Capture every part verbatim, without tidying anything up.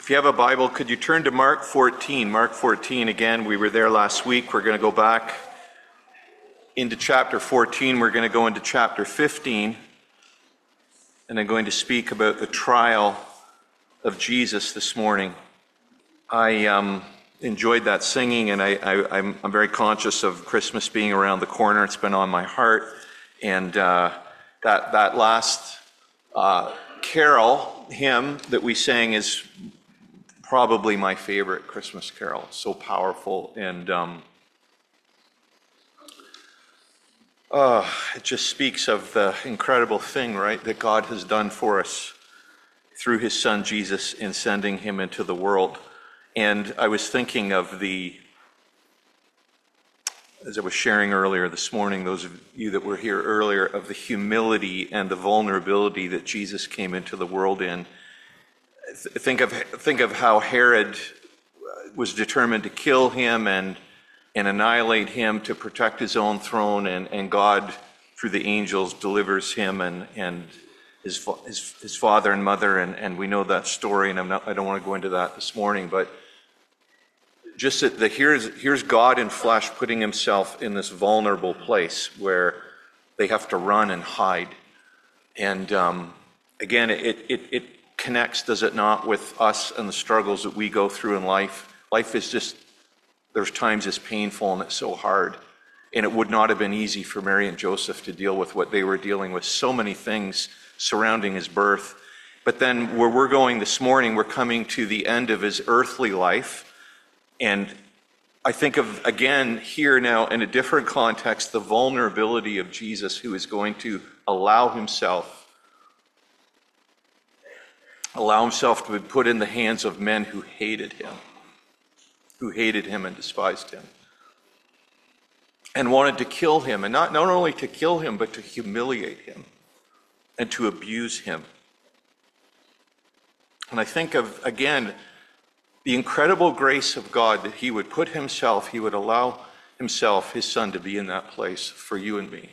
If you have a Bible, could you turn to Mark fourteen? Mark fourteen, again, we were there last week. We're going to go back into chapter fourteen. We're going to go into chapter fifteen. And I'm going to speak about the trial of Jesus this morning. I um, enjoyed that singing, and I, I, I'm, I'm very conscious of Christmas being around the corner. It's been on my heart. And uh, that, that last uh, carol, hymn that we sang is probably my favorite Christmas carol. It's so powerful, and um, uh, it just speaks of the incredible thing, right, that God has done for us through his son Jesus in sending him into the world. And I was thinking of the, as I was sharing earlier this morning, those of you that were here earlier, of the humility and the vulnerability that Jesus came into the world in. Think of think of how Herod was determined to kill him and and annihilate him to protect his own throne, and, and God, through the angels, delivers him and and his his, his father and mother, and, and we know that story, and I'm not I don't want to go into that this morning, but just that the, here's here's God in flesh putting himself in this vulnerable place where they have to run and hide, and um, again it it it. connects, does it not, with us and the struggles that we go through in life. Life is just, there's times it's painful and it's so hard. And it would not have been easy for Mary and Joseph to deal with what they were dealing with, so many things surrounding his birth. But then where we're going this morning, we're coming to the end of his earthly life. And I think of, again, here now in a different context, the vulnerability of Jesus, who is going to allow himself allow himself to be put in the hands of men who hated him, who hated him and despised him, and wanted to kill him, and not, not only to kill him, but to humiliate him and to abuse him. And I think of, again, the incredible grace of God that he would put himself, he would allow himself, his son, to be in that place for you and me.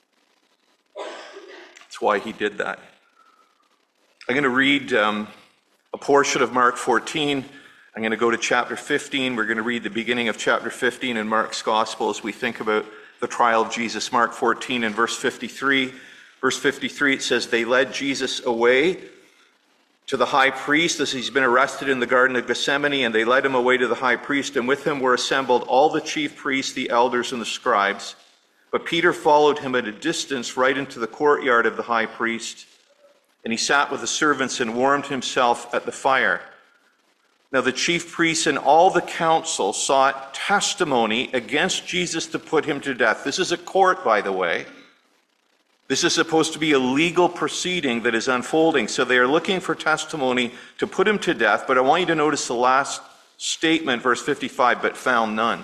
That's why he did that. I'm going to read um, a portion of Mark fourteen. I'm going to go to chapter fifteen. We're going to read the beginning of chapter fifteen in Mark's Gospel as we think about the trial of Jesus. Mark fourteen and verse fifty-three. Verse fifty-three, it says, "They led Jesus away to the high priest as he's been arrested in the Garden of Gethsemane, and they led him away to the high priest, and with him were assembled all the chief priests, the elders, and the scribes. But Peter followed him at a distance right into the courtyard of the high priest. And he sat with the servants and warmed himself at the fire. Now the chief priests and all the council sought testimony against Jesus to put him to death." This is a court, by the way. This is supposed to be a legal proceeding that is unfolding. So they are looking for testimony to put him to death. But I want you to notice the last statement, verse fifty-five, "but found none."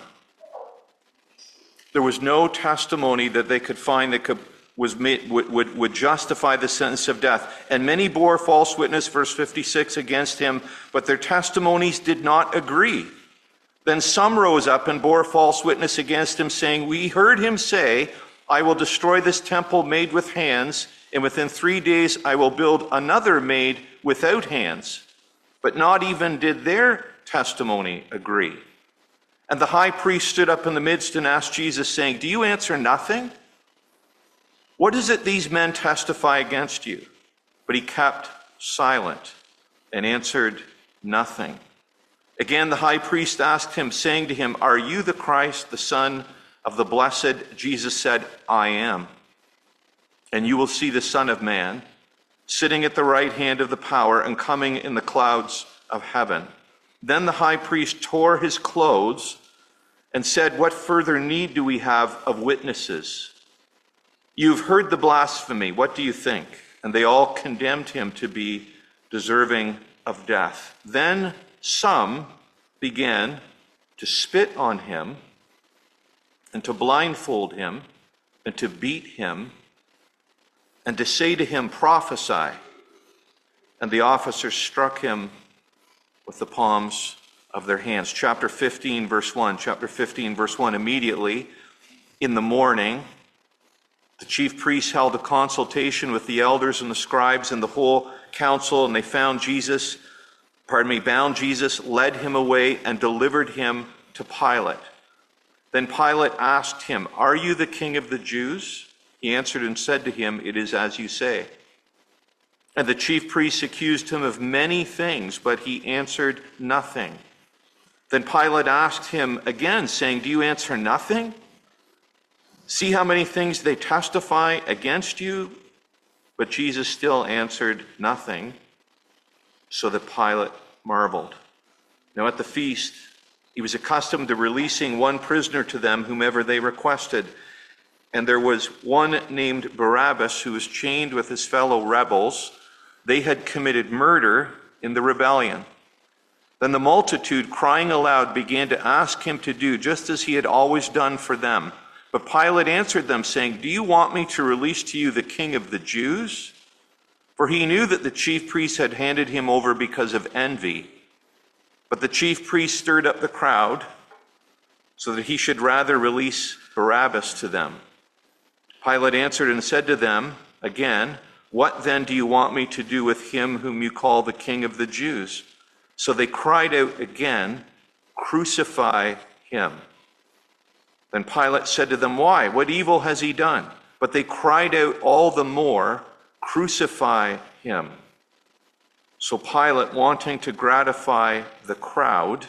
There was no testimony that they could find that could was made, would, would, would justify the sentence of death. "And many bore false witness," verse fifty-six, "against him, but their testimonies did not agree. Then some rose up and bore false witness against him, saying, 'We heard him say, I will destroy this temple made with hands, and within three days I will build another made without hands.' But not even did their testimony agree. And the high priest stood up in the midst and asked Jesus, saying, 'Do you answer nothing? What is it these men testify against you?' But he kept silent and answered nothing. Again, the high priest asked him, saying to him, 'Are you the Christ, the Son of the Blessed?' Jesus said, 'I am. And you will see the Son of Man sitting at the right hand of the power and coming in the clouds of heaven.' Then the high priest tore his clothes and said, 'What further need do we have of witnesses? You've heard the blasphemy. What do you think?' And they all condemned him to be deserving of death. Then some began to spit on him and to blindfold him and to beat him and to say to him, 'Prophesy.' And the officers struck him with the palms of their hands." Chapter fifteen, verse one. Chapter fifteen, verse one. "Immediately in the morning, the chief priests held a consultation with the elders and the scribes and the whole council, and they found Jesus pardon me, bound Jesus, led him away, and delivered him to Pilate. Then Pilate asked him, "Are you the king of the Jews?" He answered and said to him, "It is as you say." And the chief priests accused him of many things, but he answered nothing. Then Pilate asked him again, saying, "Do you answer nothing? See how many things they testify against you?" But Jesus still answered nothing, so that Pilate marveled. Now at the feast, he was accustomed to releasing one prisoner to them, whomever they requested. And there was one named Barabbas who was chained with his fellow rebels. They had committed murder in the rebellion. Then the multitude, crying aloud, began to ask him to do just as he had always done for them. But Pilate answered them, saying, "Do you want me to release to you the king of the Jews?" For he knew that the chief priests had handed him over because of envy. But the chief priests stirred up the crowd so that he should rather release Barabbas to them. Pilate answered and said to them again, "What then do you want me to do with him whom you call the king of the Jews?" So they cried out again, "Crucify him." Then Pilate said to them, "Why? What evil has he done?" But they cried out all the more, "Crucify him." So Pilate, wanting to gratify the crowd,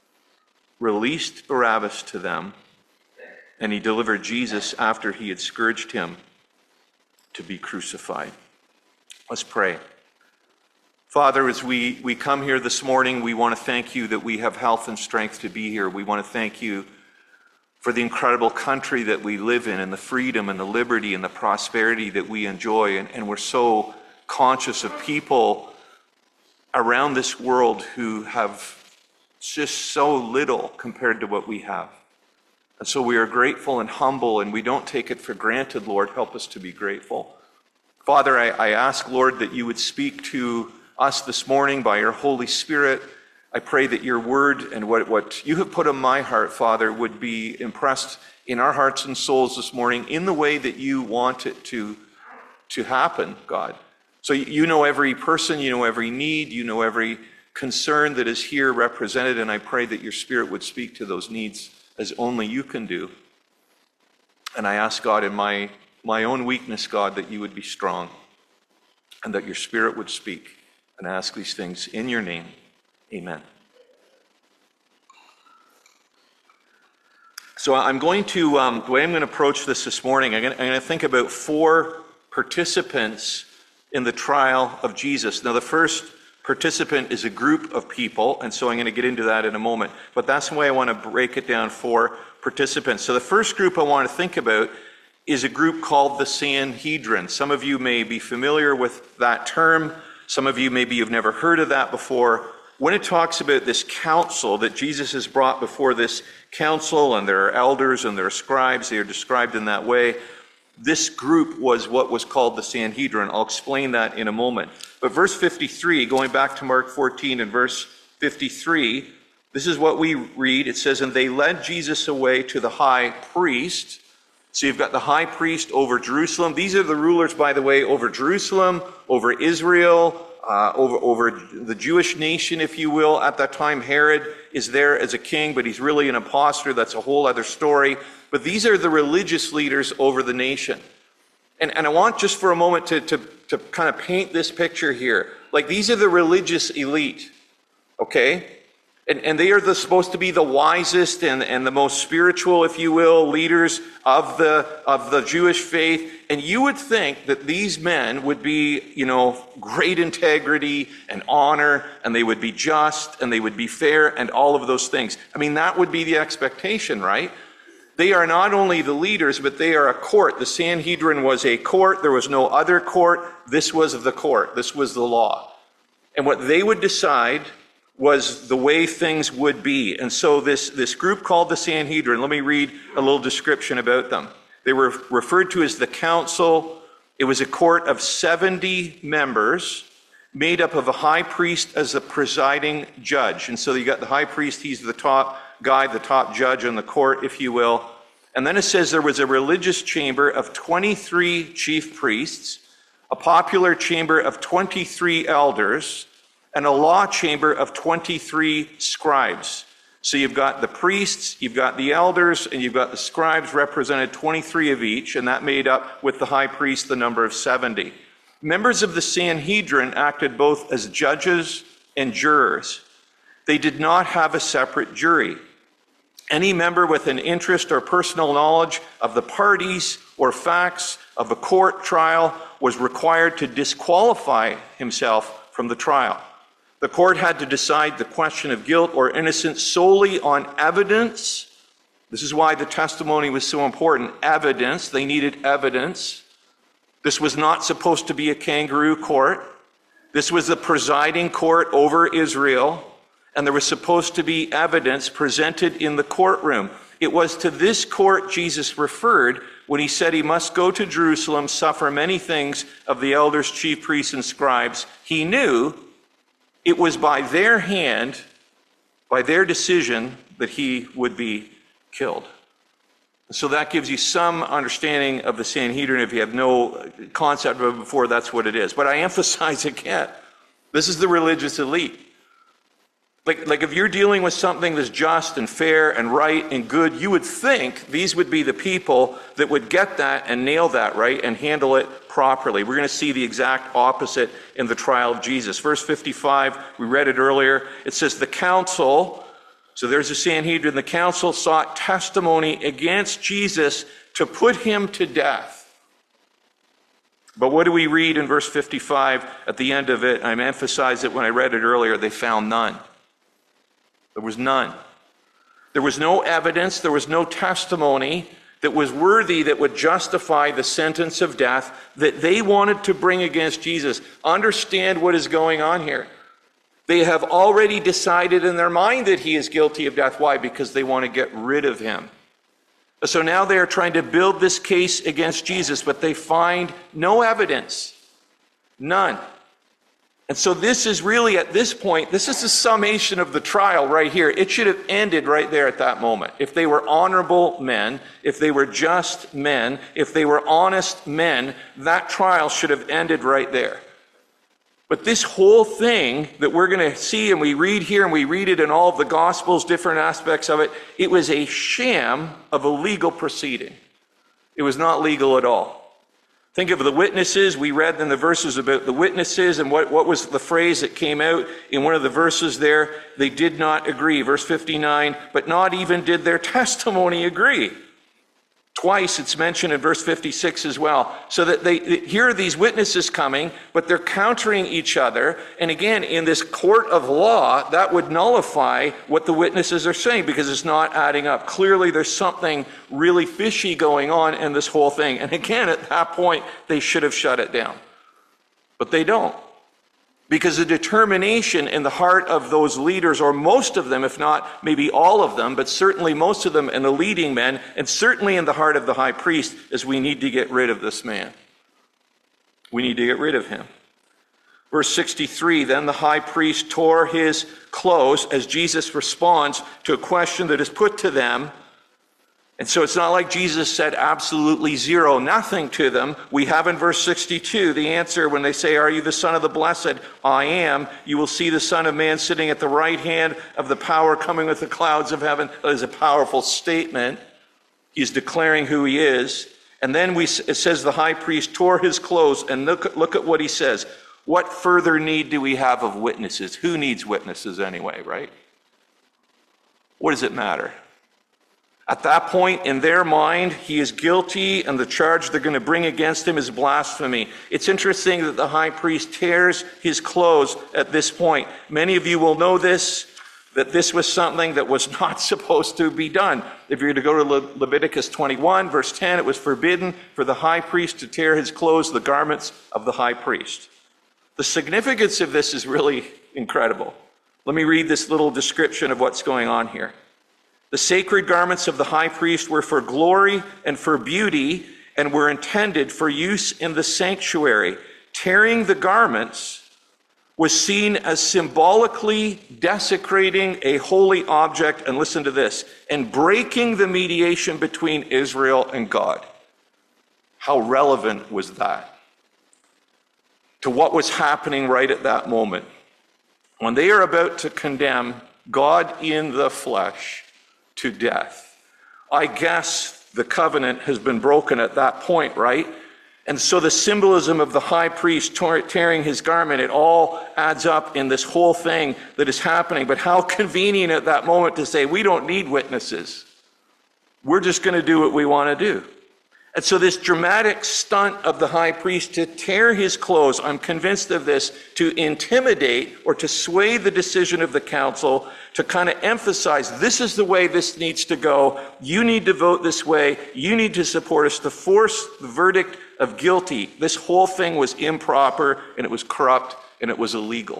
released Barabbas to them, and he delivered Jesus after he had scourged him to be crucified. Let's pray. Father, as we, we come here this morning, we want to thank you that we have health and strength to be here. We want to thank you for the incredible country that we live in and the freedom and the liberty and the prosperity that we enjoy. And, and we're so conscious of people around this world who have just so little compared to what we have. And so we are grateful and humble, and we don't take it for granted. Lord, help us to be grateful. Father, I, I ask, Lord, that you would speak to us this morning by your Holy Spirit. I pray that your word and what, what you have put in my heart, Father, would be impressed in our hearts and souls this morning in the way that you want it to, to happen, God. So you know every person, you know every need, you know every concern that is here represented, and I pray that your Spirit would speak to those needs as only you can do. And I ask, God, in my, my own weakness, God, that you would be strong and that your Spirit would speak. And ask these things in your name. Amen. So I'm going to, um, the way I'm going to approach this this morning, I'm going, to, I'm going to think about four participants in the trial of Jesus. Now, the first participant is a group of people, and so I'm going to get into that in a moment. But that's the way I want to break it down for participants. So the first group I want to think about is a group called the Sanhedrin. Some of you may be familiar with that term. Some of you, maybe you've never heard of that before. When it talks about this council that Jesus has brought before this council, and there are elders and there are scribes, they are described in that way. This group was what was called the Sanhedrin. I'll explain that in a moment. But verse fifty-three, going back to Mark fourteen and verse fifty-three, this is what we read. It says, "And they led Jesus away to the high priest." So you've got the high priest over Jerusalem. These are the rulers, by the way, over Jerusalem, over Israel, uh, over, over the Jewish nation, if you will. At that time, Herod is there as a king, but he's really an imposter. That's a whole other story. But these are the religious leaders over the nation. And, and I want just for a moment to, to, to kind of paint this picture here. Like, these are the religious elite, okay? And, and they are the, supposed to be the wisest and, and the most spiritual, if you will, leaders of the, of the Jewish faith. And you would think that these men would be, you know, great integrity and honor, and they would be just, and they would be fair, and all of those things. I mean, that would be the expectation, right? They are not only the leaders, but they are a court. The Sanhedrin was a court. There was no other court. This was the court. This was the law. And what they would decide was the way things would be. And so this, this group called the Sanhedrin, let me read a little description about them. They were referred to as the council. It was a court of seventy members made up of a high priest as the presiding judge. And so you got the high priest, he's the top guy, the top judge on the court, if you will. And then it says there was a religious chamber of twenty-three chief priests, a popular chamber of twenty-three elders, and a law chamber of twenty-three scribes. So you've got the priests, you've got the elders, and you've got the scribes, represented twenty-three of each, and that made up with the high priest the number of seventy. Members of the Sanhedrin acted both as judges and jurors. They did not have a separate jury. Any member with an interest or personal knowledge of the parties or facts of a court trial was required to disqualify himself from the trial. The court had to decide the question of guilt or innocence solely on evidence. This is why the testimony was so important. Evidence. They needed evidence. This was not supposed to be a kangaroo court. This was the presiding court over Israel, and there was supposed to be evidence presented in the courtroom. It was to this court Jesus referred when he said he must go to Jerusalem, suffer many things of the elders, chief priests, and scribes. He knew it was by their hand, by their decision, that he would be killed. So that gives you some understanding of the Sanhedrin. If you have no concept of it before, that's what it is. But I emphasize again, this is the religious elite. Like, like if you're dealing with something that's just and fair and right and good, you would think these would be the people that would get that and nail that right and handle it properly. We're going to see the exact opposite in the trial of Jesus. Verse fifty-five, we read it earlier. It says the council, so there's the Sanhedrin, the council sought testimony against Jesus to put him to death. But what do we read in verse fifty-five at the end of it? I emphasized it when I read it earlier. They found none. There was none. There was no evidence, there was no testimony that was worthy, that would justify the sentence of death that they wanted to bring against Jesus. Understand what is going on here. They have already decided in their mind that he is guilty of death. Why? Because they want to get rid of him. So now they are trying to build this case against Jesus, but they find no evidence. None. And so this is really, at this point, this is the summation of the trial right here. It should have ended right there at that moment. If they were honorable men, if they were just men, if they were honest men, that trial should have ended right there. But this whole thing that we're going to see, and we read here, and we read it in all of the Gospels, different aspects of it, it was a sham of a legal proceeding. It was not legal at all. Think of the witnesses. We read in the verses about the witnesses, and what, what was the phrase that came out in one of the verses there? They did not agree. Verse fifty-nine, but not even did their testimony agree. Twice it's mentioned in verse fifty-six as well. So that they, here are these witnesses coming, but they're countering each other. And again, in this court of law, that would nullify what the witnesses are saying because it's not adding up. Clearly, there's something really fishy going on in this whole thing. And again, at that point, they should have shut it down. But they don't. Because the determination in the heart of those leaders, or most of them, if not maybe all of them, but certainly most of them and the leading men, and certainly in the heart of the high priest, is we need to get rid of this man. We need to get rid of him. Verse sixty-three, then the high priest tore his clothes as Jesus responds to a question that is put to them. And so it's not like Jesus said absolutely zero, nothing to them. We have in verse sixty-two the answer when they say, are you the Son of the Blessed? I am. You will see the Son of Man sitting at the right hand of the power, coming with the clouds of heaven. That is a powerful statement. He's declaring who he is. And then we, it says the high priest tore his clothes, and look, look at what he says. What further need do we have of witnesses? Who needs witnesses anyway, right? What does it matter? At that point, in their mind, he is guilty, and the charge they're going to bring against him is blasphemy. It's interesting that the high priest tears his clothes at this point. Many of you will know this, that this was something that was not supposed to be done. If you're to go to Le- Leviticus twenty-one, verse ten, it was forbidden for the high priest to tear his clothes, the garments of the high priest. The significance of this is really incredible. Let me read this little description of what's going on here. The sacred garments of the high priest were for glory and for beauty and were intended for use in the sanctuary. Tearing the garments was seen as symbolically desecrating a holy object, and listen to this, and breaking the mediation between Israel and God. How relevant was that to what was happening right at that moment? when they are about to condemn God in the flesh to death. I guess the covenant has been broken at that point, right? And so the symbolism of the high priest tearing his garment, it all adds up in this whole thing that is happening. But how convenient at that moment to say, we don't need witnesses. We're just going to do what we want to do. And so this dramatic stunt of the high priest to tear his clothes, I'm convinced of this, to intimidate or to sway the decision of the council, to kind of emphasize this is the way this needs to go. You need to vote this way. You need to support us, to force the verdict of guilty. This whole thing was improper, and it was corrupt, and it was illegal.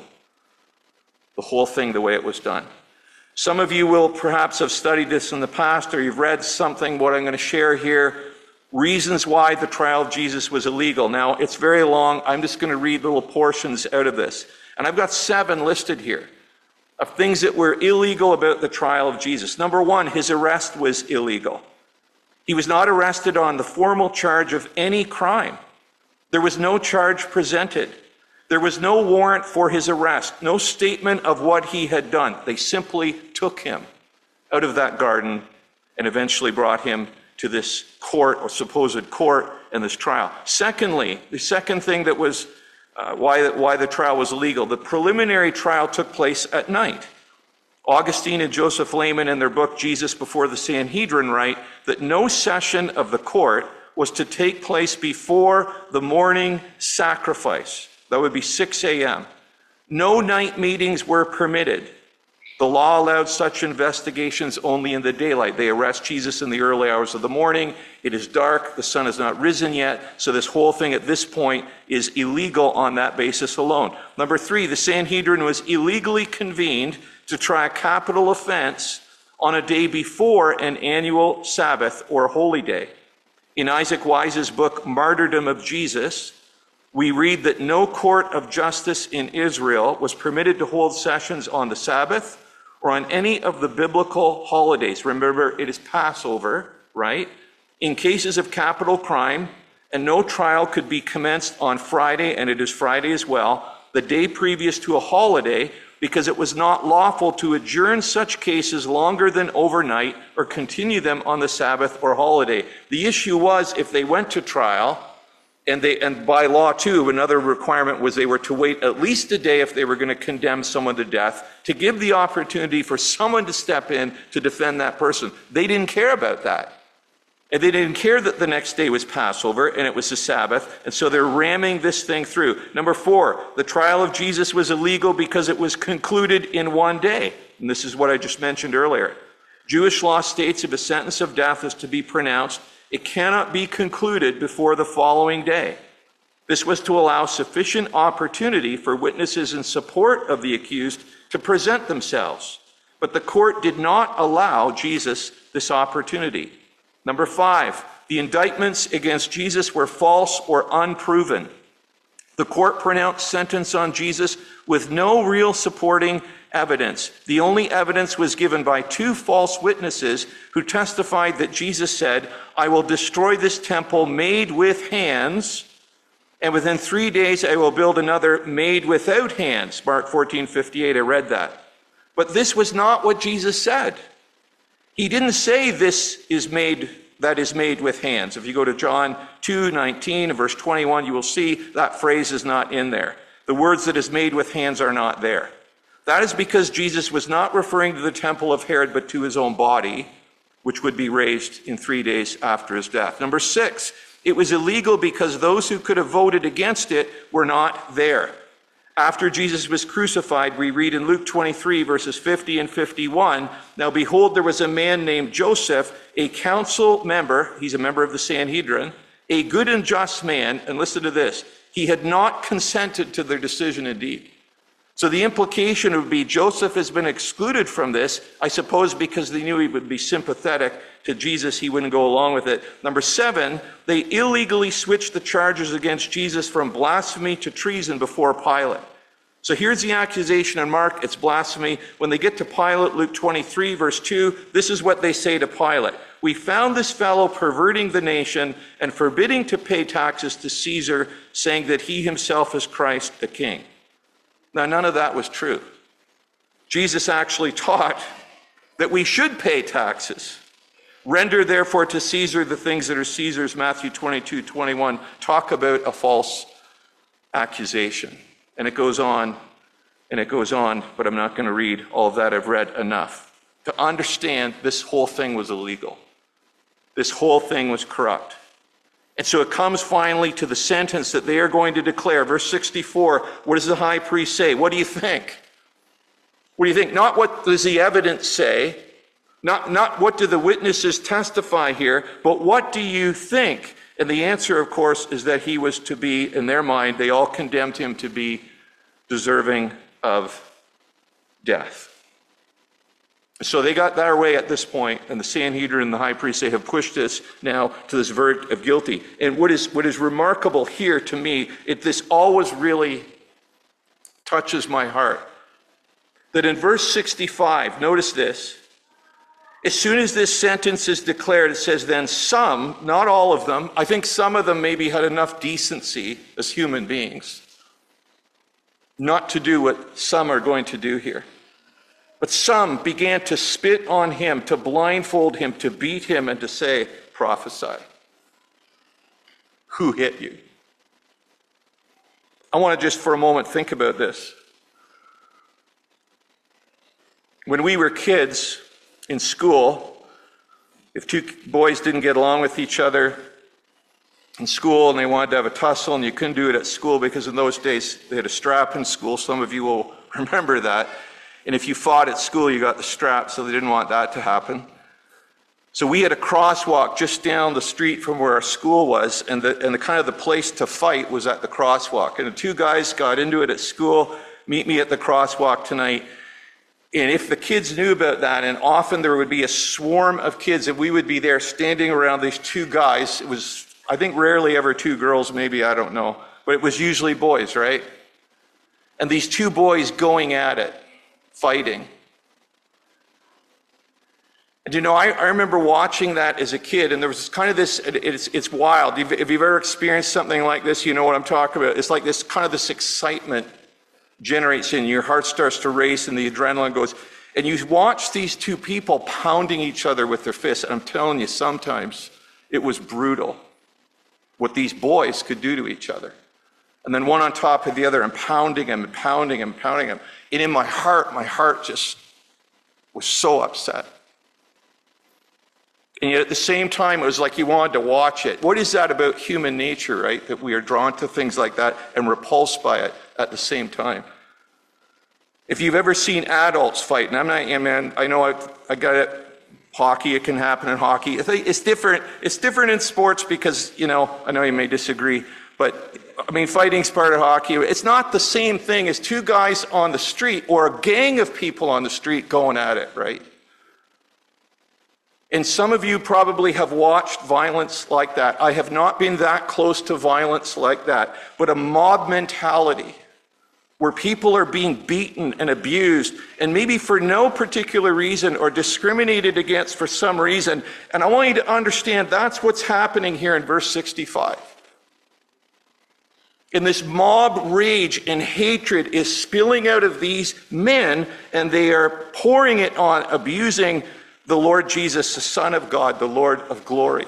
The whole thing, the way it was done. Some of you will perhaps have studied this in the past, or you've read something, what I'm going to share here, reasons why the trial of Jesus was illegal. Now, it's very long. I'm just going to read little portions out of this. And I've got seven listed here of things that were illegal about the trial of Jesus. Number one, his arrest was illegal. He was not arrested on the formal charge of any crime. There was no charge presented. There was no warrant for his arrest, no statement of what he had done. They simply took him out of that garden and eventually brought him to this court or supposed court and this trial. Secondly, the second thing that was uh, why, why the trial was illegal, the preliminary trial took place at night. Augustine and Joseph Lehman in their book, Jesus Before the Sanhedrin, write that no session of the court was to take place before the morning sacrifice. That would be six a.m. No night meetings were permitted. The law allowed such investigations only in the daylight. They arrest Jesus in the early hours of the morning. It is dark. The sun has not risen yet. So this whole thing at this point is illegal on that basis alone. Number three, the Sanhedrin was illegally convened to try a capital offense on a day before an annual Sabbath or holy day. In Isaac Wise's book, Martyrdom of Jesus, we read that no court of justice in Israel was permitted to hold sessions on the Sabbath or on any of the biblical holidays. Remember, it is Passover, right? In cases of capital crime, and no trial could be commenced on Friday, and it is Friday as well, the day previous to a holiday, because it was not lawful to adjourn such cases longer than overnight or continue them on the Sabbath or holiday. The issue was if they went to trial, And they, and by law, too, another requirement was they were to wait at least a day if they were going to condemn someone to death, to give the opportunity for someone to step in to defend that person. They didn't care about that. And they didn't care that the next day was Passover and it was the Sabbath, and so they're ramming this thing through. Number four, the trial of Jesus was illegal because it was concluded in one day. And this is what I just mentioned earlier. Jewish law states if a sentence of death is to be pronounced, it cannot be concluded before the following day. This was to allow sufficient opportunity for witnesses in support of the accused to present themselves. But the court did not allow Jesus this opportunity. Number five, the indictments against Jesus were false or unproven. The court pronounced sentence on Jesus with no real supporting evidence. The only evidence was given by two false witnesses who testified that Jesus said, I will destroy this temple made with hands, and within three days I will build another made without hands. Mark fourteen fifty-eight, I read that. But this was not what Jesus said. He didn't say this is made, that is made with hands. If you go to John two nineteen and verse twenty-one, you will see that phrase is not in there. The words that is made with hands are not there. That is because Jesus was not referring to the temple of Herod, but to his own body, which would be raised in three days after his death. Number six, it was illegal because those who could have voted against it were not there. After Jesus was crucified, we read in Luke twenty-three, verses fifty and fifty-one, now behold, there was a man named Joseph, a council member, he's a member of the Sanhedrin, a good and just man, and listen to this, he had not consented to their decision indeed. So the implication would be Joseph has been excluded from this, I suppose because they knew he would be sympathetic to Jesus, he wouldn't go along with it. Number seven, they illegally switched the charges against Jesus from blasphemy to treason before Pilate. So here's the accusation in Mark, it's blasphemy. When they get to Pilate, Luke twenty-three, verse two, this is what they say to Pilate. We found this fellow perverting the nation and forbidding to pay taxes to Caesar, saying that he himself is Christ, the king. Now, none of that was true. Jesus actually taught that we should pay taxes. Render therefore to Caesar the things that are Caesar's, Matthew twenty-two, twenty-one. Talk about a false accusation. And it goes on, and it goes on, but I'm not going to read all of that. I've read enough to understand this whole thing was illegal. This whole thing was corrupt. And so it comes finally to the sentence that they are going to declare. Verse sixty-four, what does the high priest say? What do you think? What do you think? Not what does the evidence say, not, not what do the witnesses testify here, but what do you think? And the answer, of course, is that he was to be, in their mind, they all condemned him to be deserving of death. So they got their way at this point, and the Sanhedrin and the high priest, they have pushed this now to this verdict of guilty. And what is what is remarkable here to me, it this always really touches my heart, that in verse sixty-five, notice this, as soon as this sentence is declared, it says, then some, not all of them, I think some of them maybe had enough decency as human beings not to do what some are going to do here. But some began to spit on him, to blindfold him, to beat him, and to say, prophesy. Who hit you? I want to just for a moment think about this. When we were kids in school, if two boys didn't get along with each other in school and they wanted to have a tussle and you couldn't do it at school because in those days they had a strap in school, some of you will remember that. And if you fought at school, you got the strap, so they didn't want that to happen. So we had a crosswalk just down the street from where our school was, and the, and the kind of the place to fight was at the crosswalk. And the two guys got into it at school, meet me at the crosswalk tonight. And if the kids knew about that, and often there would be a swarm of kids, and we would be there standing around these two guys. It was, I think, rarely ever two girls, maybe, I don't know. But it was usually boys, right? And these two boys going at it, fighting. And you know, I, I remember watching that as a kid, and there was kind of this, it, it's, it's wild. If, if you've ever experienced something like this, you know what I'm talking about. It's like this kind of this excitement generates in, your heart starts to race and the adrenaline goes, and you watch these two people pounding each other with their fists, and I'm telling you, sometimes it was brutal what these boys could do to each other. And then one on top of the other, and pounding him and pounding him and pounding him. And in my heart, my heart just was so upset. And yet at the same time, it was like you wanted to watch it. What is that about human nature, right? That we are drawn to things like that and repulsed by it at the same time. If you've ever seen adults fight, and I'm not, yeah, man, I know I've, I got it. Hockey, it can happen in hockey. It's different. It's different in sports because, you know, I know you may disagree, but I mean, fighting's part of hockey. It's not the same thing as two guys on the street or a gang of people on the street going at it, right? And some of you probably have watched violence like that. I have not been that close to violence like that, but a mob mentality where people are being beaten and abused, and maybe for no particular reason or discriminated against for some reason. And I want you to understand that's what's happening here in verse sixty-five. And this mob rage and hatred is spilling out of these men, and they are pouring it on, abusing the Lord Jesus, the Son of God, the Lord of glory.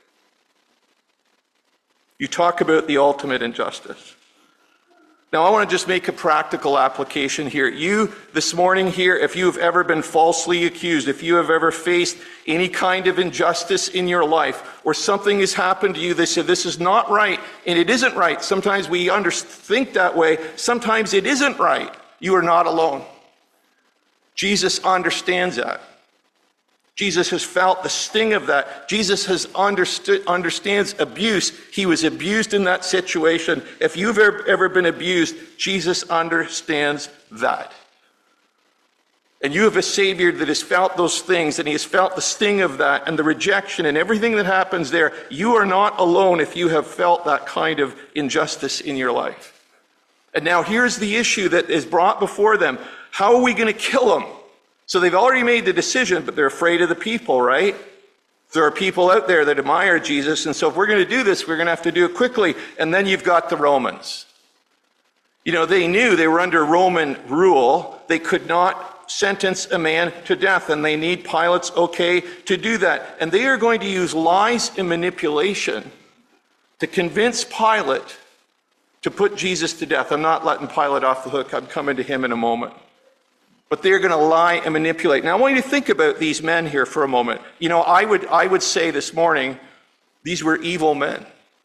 You talk about the ultimate injustice. Now, I want to just make a practical application here. You, this morning here, if you have ever been falsely accused, if you have ever faced any kind of injustice in your life, or something has happened to you, they say, this is not right, and it isn't right. Sometimes we under- think that way. Sometimes it isn't right. You are not alone. Jesus understands that. Jesus has felt the sting of that. Jesus has understood, understands abuse. He was abused in that situation. If you've ever, ever been abused, Jesus understands that. And you have a Savior that has felt those things, and he has felt the sting of that and the rejection and everything that happens there. You are not alone if you have felt that kind of injustice in your life. And now here's the issue that is brought before them. How are we going to kill him? So they've already made the decision, but they're afraid of the people, right? There are people out there that admire Jesus, and so if we're going to do this, we're going to have to do it quickly. And then you've got the Romans. You know, they knew they were under Roman rule. They could not sentence a man to death, and they need Pilate's okay to do that. And they are going to use lies and manipulation to convince Pilate to put Jesus to death. I'm not letting Pilate off the hook. I'm coming to him in a moment. But they're going to lie and manipulate. Now, I want you to think about these men here for a moment. You know, I would, I would say this morning, these were evil men.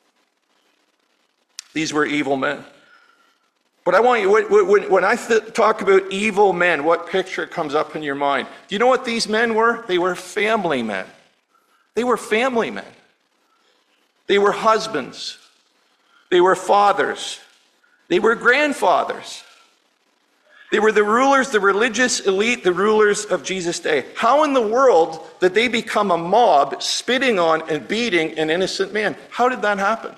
These were evil men. But I want you, when, when I th- talk about evil men, what picture comes up in your mind? Do you know what these men were? They were family men. They were family men. They were husbands. They were fathers. They were grandfathers. They were the rulers, the religious elite, the rulers of Jesus' day. How in the world did they become a mob spitting on and beating an innocent man? How did that happen?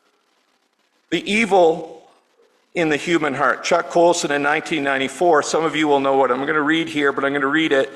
The evil in the human heart. Chuck Colson in nineteen ninety-four, some of you will know what I'm going to read here, but I'm going to read it.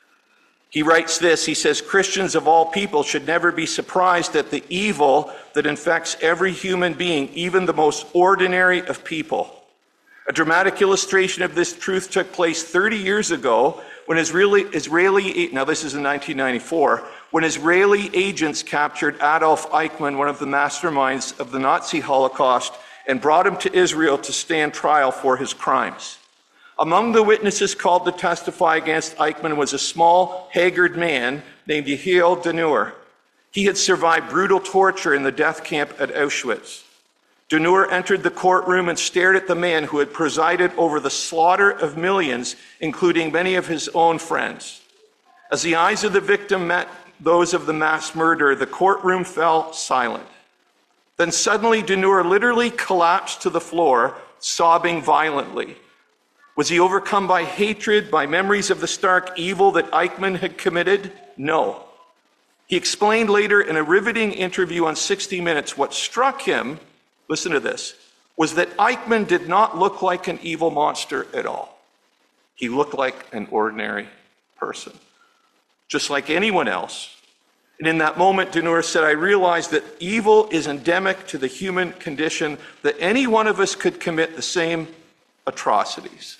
He writes this, he says, Christians of all people should never be surprised at the evil that infects every human being, even the most ordinary of people. A dramatic illustration of this truth took place thirty years ago when Israeli, Israeli, now this is in nineteen ninety-four, when Israeli agents captured Adolf Eichmann, one of the masterminds of the Nazi Holocaust, and brought him to Israel to stand trial for his crimes. Among the witnesses called to testify against Eichmann was a small, haggard man named Yehiel Danur. He had survived brutal torture in the death camp at Auschwitz. Danur entered the courtroom and stared at the man who had presided over the slaughter of millions, including many of his own friends. As the eyes of the victim met those of the mass murderer, the courtroom fell silent. Then suddenly Danur literally collapsed to the floor, sobbing violently. Was he overcome by hatred, by memories of the stark evil that Eichmann had committed? No. He explained later in a riveting interview on sixty minutes what struck him, listen to this, was that Eichmann did not look like an evil monster at all. He looked like an ordinary person, just like anyone else. And in that moment, Danur said, I realized that evil is endemic to the human condition, that any one of us could commit the same atrocities.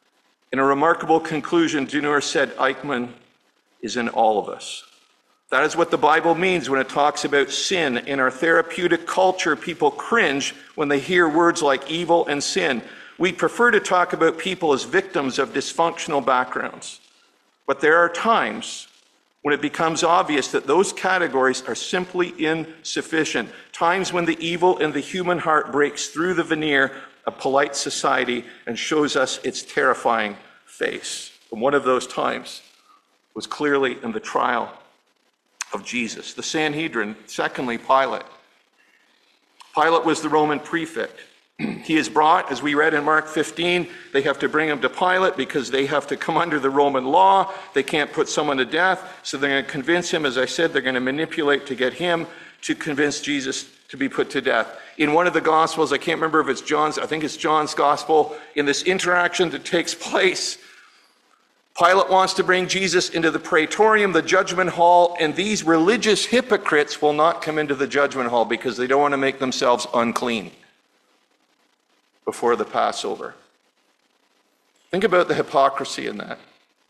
In a remarkable conclusion, Danur said, Eichmann is in all of us. That is what the Bible means when it talks about sin. In our therapeutic culture, people cringe when they hear words like evil and sin. We prefer to talk about people as victims of dysfunctional backgrounds. But there are times when it becomes obvious that those categories are simply insufficient. Times when the evil in the human heart breaks through the veneer of polite society and shows us its terrifying face. And one of those times was clearly in the trial of Jesus. The Sanhedrin, secondly, Pilate. Pilate was the Roman prefect. He is brought, as we read in Mark fifteen, they have to bring him to Pilate because they have to come under the Roman law. They can't put someone to death, so they're going to convince him, as I said, they're going to manipulate to get him to convince Jesus to be put to death. In one of the Gospels, I can't remember if it's John's, I think it's John's Gospel, in this interaction that takes place, Pilate wants to bring Jesus into the praetorium, the judgment hall, and these religious hypocrites will not come into the judgment hall because they don't want to make themselves unclean before the Passover. Think about the hypocrisy in that.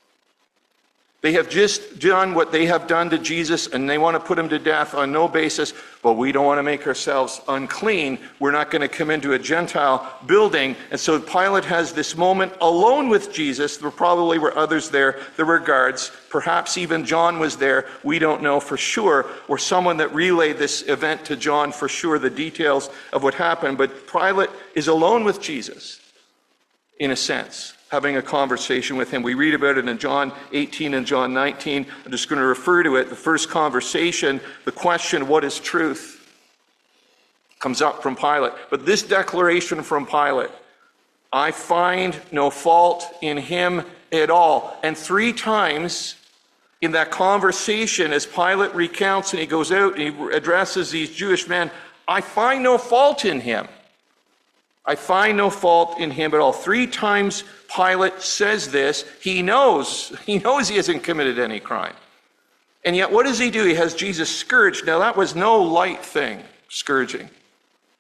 They have just done what they have done to Jesus and they want to put him to death on no basis. Well, we don't want to make ourselves unclean. We're not going to come into a Gentile building. And so Pilate has this moment alone with Jesus. There probably were others there. There were guards. Perhaps even John was there. We don't know for sure. Or someone that relayed this event to John for sure, the details of what happened. But Pilate is alone with Jesus, in a sense, having a conversation with him. We read about it in John eighteen and John nineteen. I'm just going to refer to it. The first conversation, the question, what is truth, comes up from Pilate. But this declaration from Pilate, I find no fault in him at all. And three times in that conversation, as Pilate recounts and he goes out and he addresses these Jewish men, I find no fault in him. I find no fault in him at all. Three times Pilate says this. He knows, he knows he hasn't committed any crime. And yet what does he do? He has Jesus scourged. Now that was no light thing, scourging.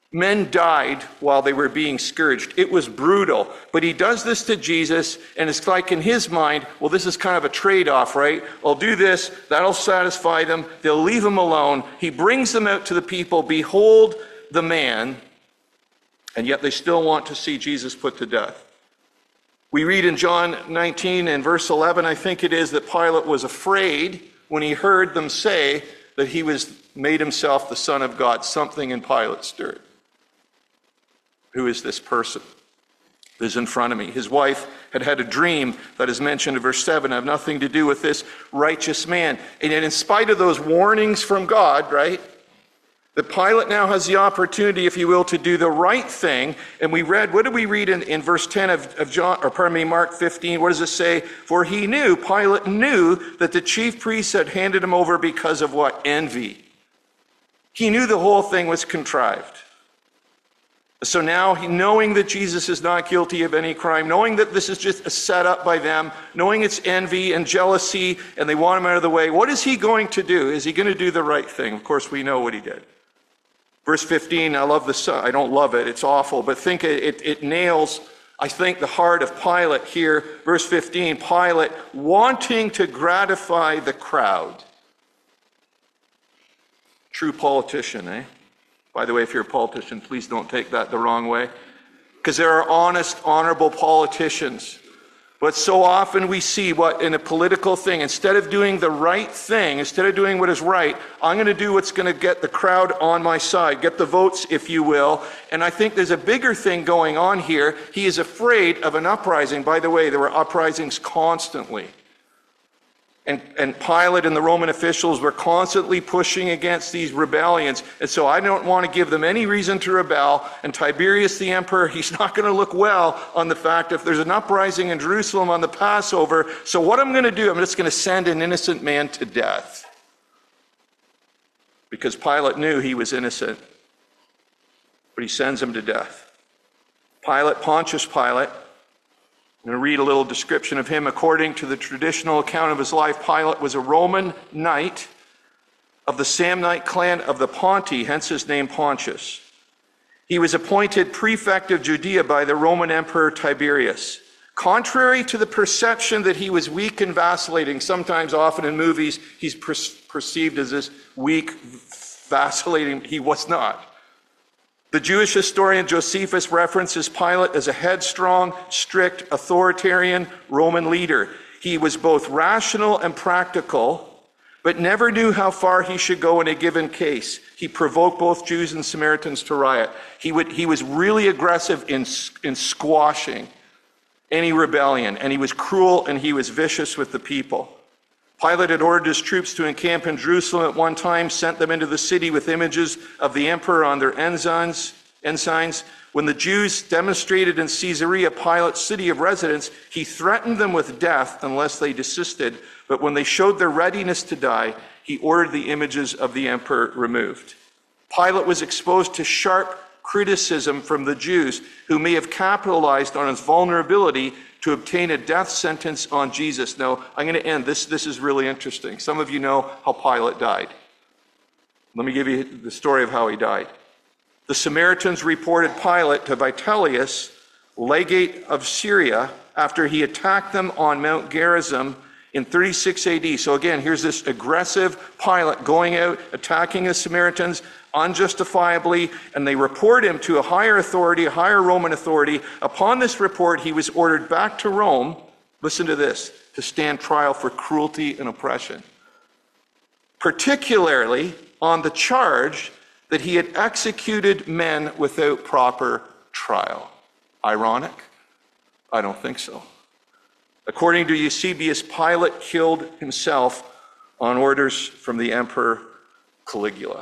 Men died while they were being scourged. It was brutal. But he does this to Jesus, and it's like in his mind, well, this is kind of a trade-off, right? I'll do this, that'll satisfy them, they'll leave him alone. He brings them out to the people, behold the man, and yet they still want to see Jesus put to death. We read in John nineteen and verse eleven, I think it is, that Pilate was afraid when he heard them say that he was made himself the Son of God. Something in Pilate stirred. Who is this person that is in front of me? His wife had had a dream that is mentioned in verse seven, have nothing to do with this righteous man. And yet in spite of those warnings from God, right, that Pilate now has the opportunity, if you will, to do the right thing. And we read, what did we read in, in verse ten of, of John, or pardon me, Mark fifteen? What does it say? For he knew, Pilate knew that the chief priests had handed him over because of what? Envy. He knew the whole thing was contrived. So now, knowing that Jesus is not guilty of any crime, knowing that this is just a setup by them, knowing it's envy and jealousy, and they want him out of the way, what is he going to do? Is he going to do the right thing? Of course, we know what he did. Verse fifteen, I love this. I don't love it. It's awful. But think it, it, it nails, I think, the heart of Pilate here. Verse fifteen, Pilate wanting to gratify the crowd. True politician, eh? By the way, if you're a politician, please don't take that the wrong way. Because there are honest, honorable politicians. But so often we see what in a political thing, instead of doing the right thing, instead of doing what is right, I'm going to do what's going to get the crowd on my side, get the votes, if you will. And I think there's a bigger thing going on here. He is afraid of an uprising. By the way, there were uprisings constantly. And, and Pilate and the Roman officials were constantly pushing against these rebellions. And so I don't want to give them any reason to rebel. And Tiberius the emperor, he's not going to look well on the fact if there's an uprising in Jerusalem on the Passover. So what I'm going to do, I'm just going to send an innocent man to death. Because Pilate knew he was innocent. But he sends him to death. Pilate, Pontius Pilate, I'm going to read a little description of him. According to the traditional account of his life, Pilate was a Roman knight of the Samnite clan of the Ponti, hence his name Pontius. He was appointed prefect of Judea by the Roman Emperor Tiberius. Contrary to the perception that he was weak and vacillating, sometimes often in movies he's per- perceived as this weak, vacillating. He was not. The Jewish historian Josephus references Pilate as a headstrong, strict, authoritarian Roman leader. He was both rational and practical, but never knew how far he should go in a given case. He provoked both Jews and Samaritans to riot. He would, he was really aggressive in, in squashing any rebellion, and he was cruel and he was vicious with the people. Pilate had ordered his troops to encamp in Jerusalem at one time, sent them into the city with images of the emperor on their ensigns. ensigns. When the Jews demonstrated in Caesarea, Pilate's city of residence, he threatened them with death unless they desisted. But when they showed their readiness to die, he ordered the images of the emperor removed. Pilate was exposed to sharp criticism from the Jews, who may have capitalized on his vulnerability to obtain a death sentence on Jesus. Now, I'm going to end. This, this is really interesting. Some of you know how Pilate died. Let me give you the story of how he died. The Samaritans reported Pilate to Vitellius, legate of Syria, after he attacked them on Mount Gerizim in thirty-six A D. So again, here's this aggressive Pilate going out, attacking the Samaritans unjustifiably, and they report him to a higher authority, a higher Roman authority. Upon this report, he was ordered back to Rome, listen to this, to stand trial for cruelty and oppression, particularly on the charge that he had executed men without proper trial. Ironic? I don't think so. According to Eusebius, Pilate killed himself on orders from the Emperor Caligula.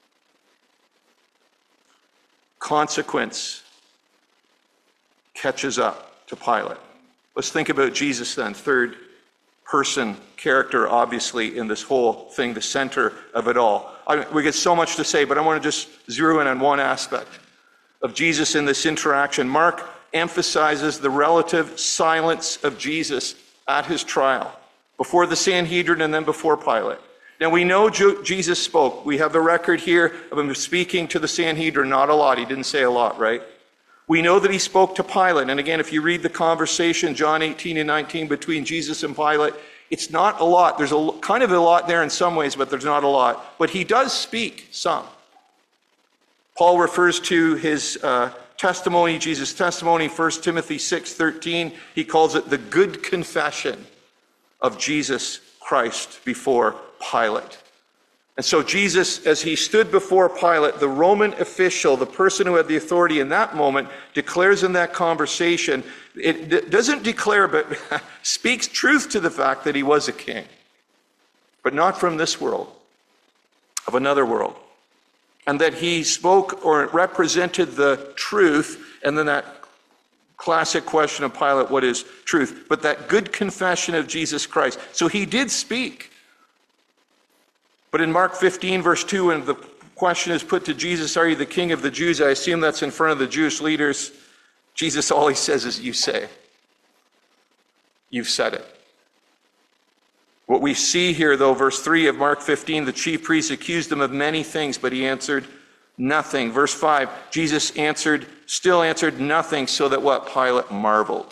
Consequence catches up to Pilate. Let's think about Jesus then, third person character, obviously, in this whole thing, the center of it all. I, we get so much to say, but I want to just zero in on one aspect of Jesus in this interaction. Mark emphasizes the relative silence of Jesus at his trial, before the Sanhedrin and then before Pilate. Now we know Jesus spoke. We have the record here of him speaking to the Sanhedrin, not a lot. He didn't say a lot, right? We know that he spoke to Pilate. And again, if you read the conversation, John eighteen and nineteen, between Jesus and Pilate, it's not a lot. There's a kind of a lot there in some ways, but there's not a lot. But he does speak some. Paul refers to his uh, testimony, Jesus' testimony, First Timothy six thirteen. He calls it the good confession of Jesus Christ before Pilate. And so Jesus, as he stood before Pilate, the Roman official, the person who had the authority in that moment, declares in that conversation, it d- doesn't declare, but speaks truth to the fact that he was a king, but not from this world, of another world. And that he spoke or represented the truth, and then that classic question of Pilate, what is truth? But that good confession of Jesus Christ. So he did speak. But in Mark fifteen, verse two, when the question is put to Jesus, are you the king of the Jews? I assume that's in front of the Jewish leaders. Jesus, all he says is, you say. You've said it. What we see here, though, verse three of Mark fifteen, the chief priests accused him of many things, but he answered nothing. Verse five, Jesus answered, still answered nothing, so that what? Pilate marveled.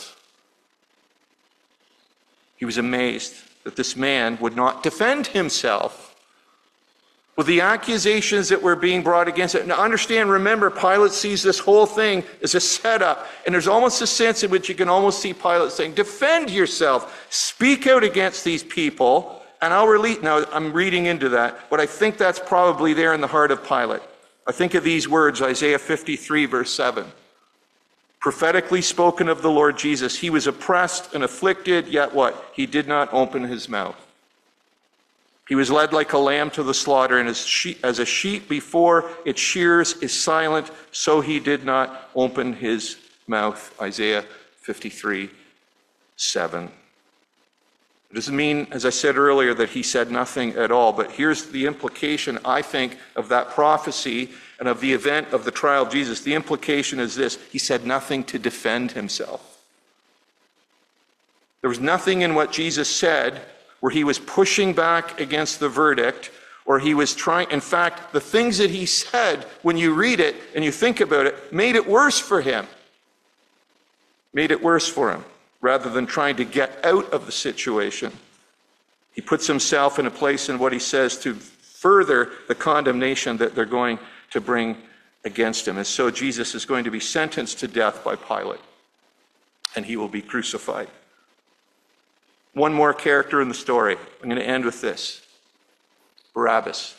He was amazed that this man would not defend himself with the accusations that were being brought against it. Now understand, remember, Pilate sees this whole thing as a setup, and there's almost a sense in which you can almost see Pilate saying, defend yourself, speak out against these people, and I'll release. Now, I'm reading into that, but I think that's probably there in the heart of Pilate. I think of these words, Isaiah fifty-three, verse seven. Prophetically spoken of the Lord Jesus, he was oppressed and afflicted, yet what? He did not open his mouth. He was led like a lamb to the slaughter, and as, sheep, as a sheep before its shears is silent, so he did not open his mouth. Isaiah fifty-three, seven. It doesn't mean, as I said earlier, that he said nothing at all, but here's the implication, I think, of that prophecy and of the event of the trial of Jesus. The implication is this: he said nothing to defend himself. There was nothing in what Jesus said where he was pushing back against the verdict, or he was trying. In fact, the things that he said, when you read it and you think about it, made it worse for him. Made it worse for him, rather than trying to get out of the situation. He puts himself in a place in what he says to further the condemnation that they're going to bring against him. And so Jesus is going to be sentenced to death by Pilate, and he will be crucified. One more character in the story. I'm going to end with this. Barabbas.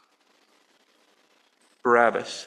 Barabbas.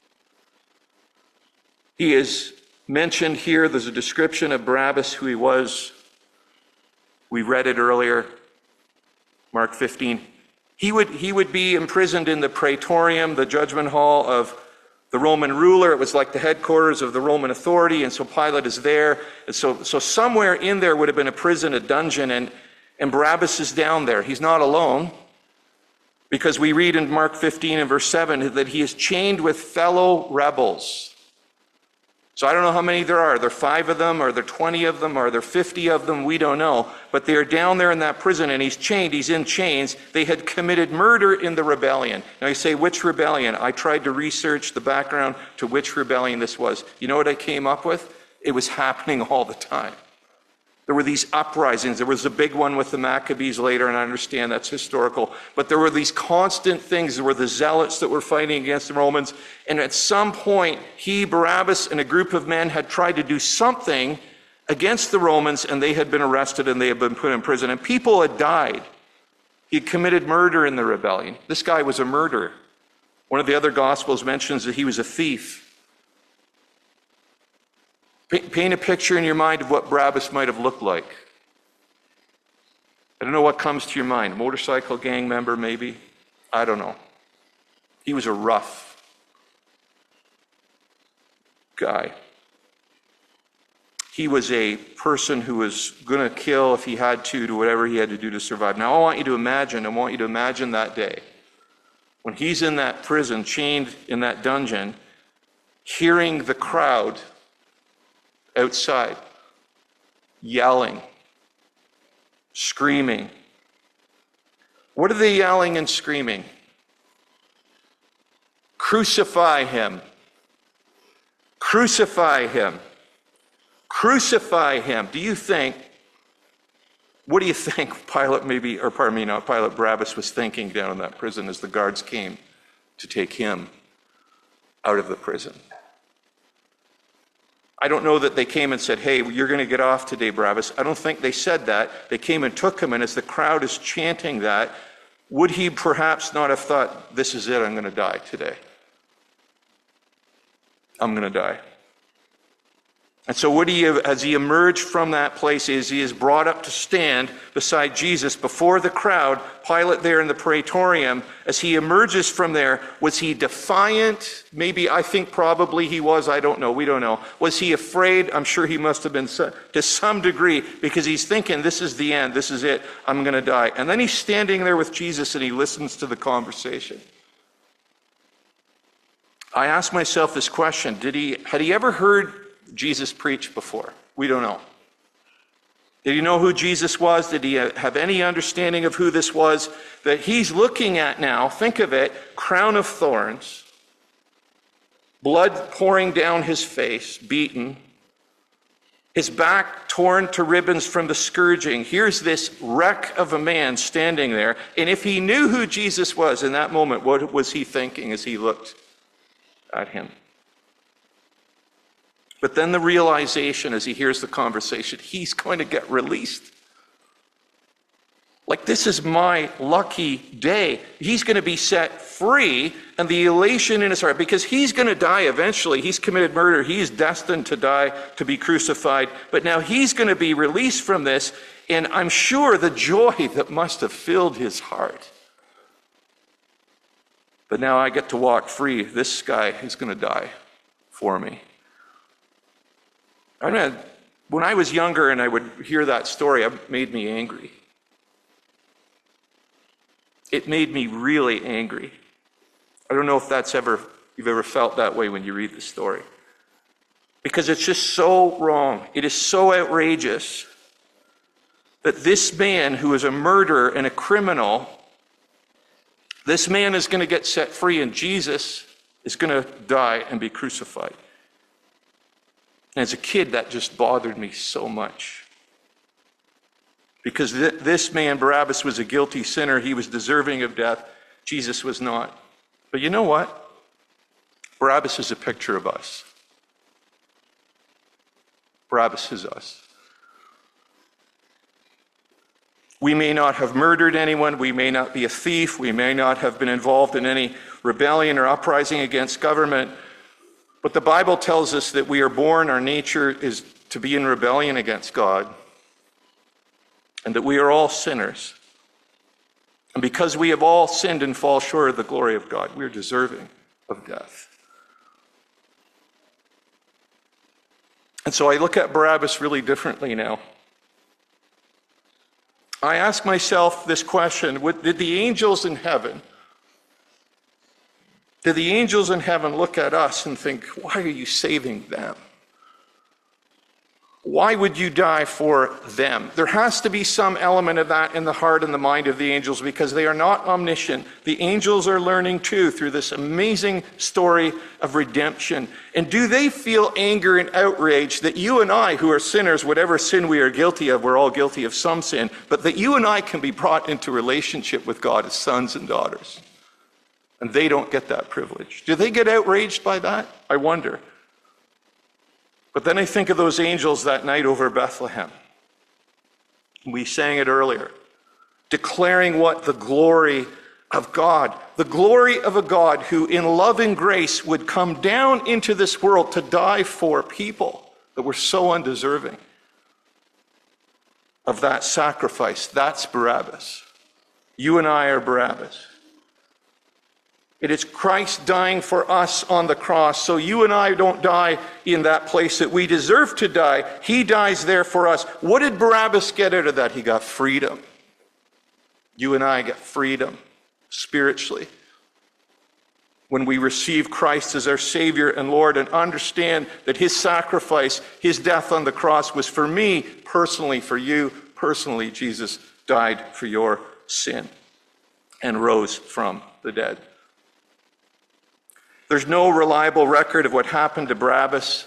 He is mentioned here. There's a description of Barabbas, who he was. We read it earlier, Mark fifteen. He would, he would be imprisoned in the praetorium, the judgment hall of the Roman ruler. It was like the headquarters of the Roman authority, and so Pilate is there. And so, so somewhere in there would have been a prison, a dungeon, and, and Barabbas is down there. He's not alone, because we read in Mark fifteen and verse seven that he is chained with fellow rebels. So I don't know how many there are. Are there five of them? Are there twenty of them? Are there fifty of them? We don't know. But they are down there in that prison, and he's chained. He's in chains. They had committed murder in the rebellion. Now you say, which rebellion? I tried to research the background to which rebellion this was. You know what I came up with? It was happening all the time. There were these uprisings. There was a big one with the Maccabees later, and I understand that's historical. But there were these constant things. There were the zealots that were fighting against the Romans. And at some point, he, Barabbas, and a group of men had tried to do something against the Romans, and they had been arrested and they had been put in prison. And people had died. He had committed murder in the rebellion. This guy was a murderer. One of the other Gospels mentions that he was a thief. Paint a picture in your mind of what Barabbas might have looked like. I don't know what comes to your mind. Motorcycle gang member, maybe? I don't know. He was a rough guy. He was a person who was going to kill if he had to, do whatever he had to do to survive. Now, I want you to imagine, I want you to imagine that day when he's in that prison, chained in that dungeon, hearing the crowd outside, yelling, screaming. What are they yelling and screaming? Crucify him. Crucify him. Crucify him. Do you think, what do you think Pilate maybe, or pardon me, not Pilate, Barabbas was thinking down in that prison as the guards came to take him out of the prison? I don't know that they came and said, hey, you're going to get off today, Barabbas. I don't think they said that. They came and took him, and as the crowd is chanting that, would he perhaps not have thought, this is it, I'm going to die today. I'm going to die. And so would he, as he emerged from that place, as he is brought up to stand beside Jesus before the crowd, Pilate there in the praetorium, as he emerges from there, was he defiant? Maybe, I think probably he was, I don't know, we don't know. Was he afraid? I'm sure he must have been to some degree, because he's thinking, this is the end, this is it, I'm going to die. And then he's standing there with Jesus and he listens to the conversation. I asked myself this question, did he, had he ever heard Jesus preached before? We don't know. Did he know who Jesus was? Did he have any understanding of who this was that he's looking at now? Think of it, crown of thorns, blood pouring down his face, beaten, his back torn to ribbons from the scourging. Here's this wreck of a man standing there. And if he knew who Jesus was in that moment, what was he thinking as he looked at him? But then the realization as he hears the conversation, he's going to get released. Like, this is my lucky day. He's going to be set free, and the elation in his heart, because he's going to die eventually. He's committed murder. He's destined to die, to be crucified. But now he's going to be released from this, and I'm sure the joy that must have filled his heart. But now I get to walk free. This guy is going to die for me. I mean, when I was younger and I would hear that story, it made me angry. It made me really angry. I don't know if that's ever, you've ever felt that way when you read the story. Because it's just so wrong. It is so outrageous that this man who is a murderer and a criminal, this man is going to get set free and Jesus is going to die and be crucified. And as a kid, that just bothered me so much. Because th- this man, Barabbas, was a guilty sinner. He was deserving of death. Jesus was not. But you know what? Barabbas is a picture of us. Barabbas is us. We may not have murdered anyone. We may not be a thief. We may not have been involved in any rebellion or uprising against government. But the Bible tells us that we are born, our nature is to be in rebellion against God, and that we are all sinners. And because we have all sinned and fall short of the glory of God, we are deserving of death. And so I look at Barabbas really differently now. I ask myself this question, did the angels in heaven Did the angels in heaven look at us and think, why are you saving them? Why would you die for them? There has to be some element of that in the heart and the mind of the angels, because they are not omniscient. The angels are learning too through this amazing story of redemption. And do they feel anger and outrage that you and I, who are sinners, whatever sin we are guilty of, we're all guilty of some sin, but that you and I can be brought into relationship with God as sons and daughters? And they don't get that privilege. Do they get outraged by that? I wonder. But then I think of those angels that night over Bethlehem. We sang it earlier, declaring what? The glory of God. The glory of a God who in love and grace would come down into this world to die for people that were so undeserving of that sacrifice. That's Barabbas. You and I are Barabbas. It is Christ dying for us on the cross, so you and I don't die in that place that we deserve to die. He dies there for us. What did Barabbas get out of that? He got freedom. You and I get freedom spiritually when we receive Christ as our Savior and Lord and understand that his sacrifice, his death on the cross was for me personally, for you personally. Jesus died for your sin. and rose from the dead. There's no reliable record of what happened to Barabbas.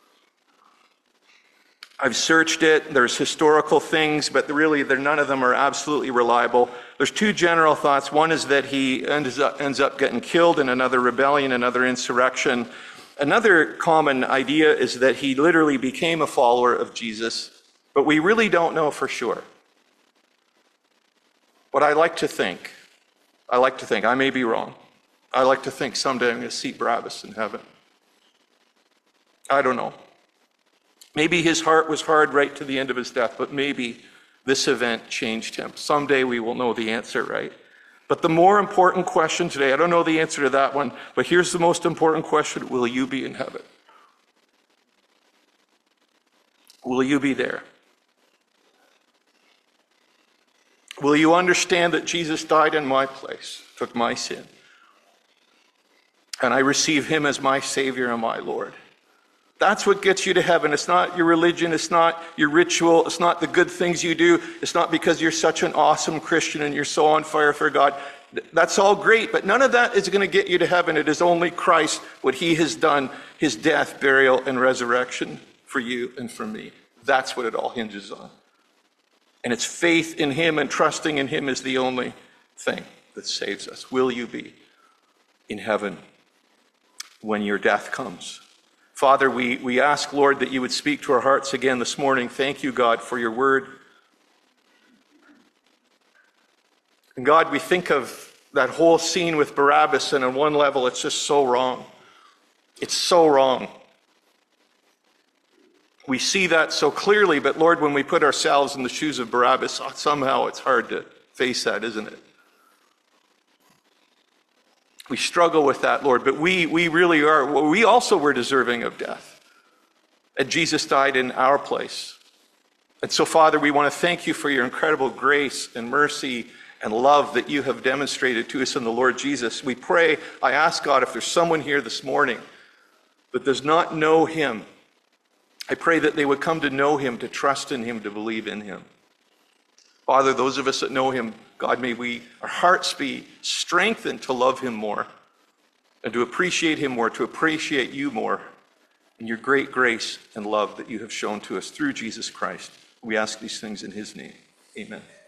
I've searched it. There's historical things, but really they're, none of them are absolutely reliable. There's two general thoughts. One is that he ends up, ends up getting killed in another rebellion, another insurrection. Another common idea is that he literally became a follower of Jesus, but we really don't know for sure. What I like to think, I like to think, I may be wrong, I like to think someday I'm going to see Barabbas in heaven. I don't know. Maybe his heart was hard right to the end of his death, but maybe this event changed him. Someday we will know the answer, right? But the more important question today, I don't know the answer to that one, but here's the most important question: will you be in heaven? Will you be there? Will you understand that Jesus died in my place, took my sin, and I receive him as my Savior and my Lord? That's what gets you to heaven. It's not your religion. It's not your ritual. It's not the good things you do. It's not because you're such an awesome Christian and you're so on fire for God. That's all great, but none of that is going to get you to heaven. It is only Christ, what he has done, his death, burial, and resurrection for you and for me. That's what it all hinges on. And it's faith in him and trusting in him is the only thing that saves us. Will you be in heaven when your death comes? Father, we, we ask, Lord, that you would speak to our hearts again this morning. Thank you, God, for your word. And God, we think of that whole scene with Barabbas, and on one level, it's just so wrong. It's so wrong. We see that so clearly, but Lord, when we put ourselves in the shoes of Barabbas, somehow it's hard to face that, isn't it? We struggle with that, Lord, but we we really are, we also were deserving of death. And Jesus died in our place. And so, Father, we want to thank you for your incredible grace and mercy and love that you have demonstrated to us in the Lord Jesus. We pray, I ask God, if there's someone here this morning that does not know him, I pray that they would come to know him, to trust in him, to believe in him. Father, those of us that know him, God, may we, our hearts be strengthened to love him more and to appreciate him more, to appreciate you more in your great grace and love that you have shown to us through Jesus Christ. We ask these things in his name. Amen.